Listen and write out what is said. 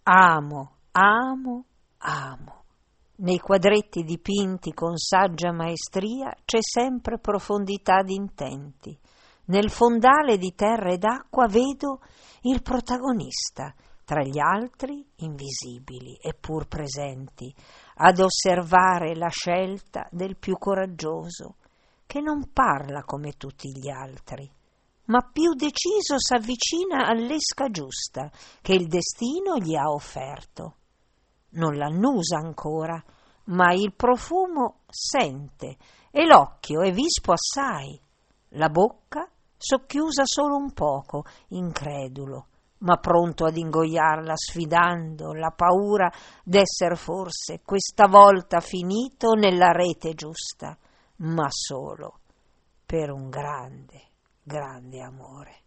Amo, amo, amo. Nei quadretti dipinti con saggia maestria c'è sempre profondità d'intenti. Nel fondale di terra ed acqua vedo il protagonista, tra gli altri invisibili eppur presenti, ad osservare la scelta del più coraggioso, che non parla come tutti gli altri, ma più deciso s'avvicina all'esca giusta che il destino gli ha offerto. Non l'annusa ancora, ma il profumo sente e l'occhio è vispo assai, la bocca socchiusa solo un poco, incredulo, ma pronto ad ingoiarla sfidando la paura d'esser forse questa volta finito nella rete giusta, ma solo per un grande, grande amore.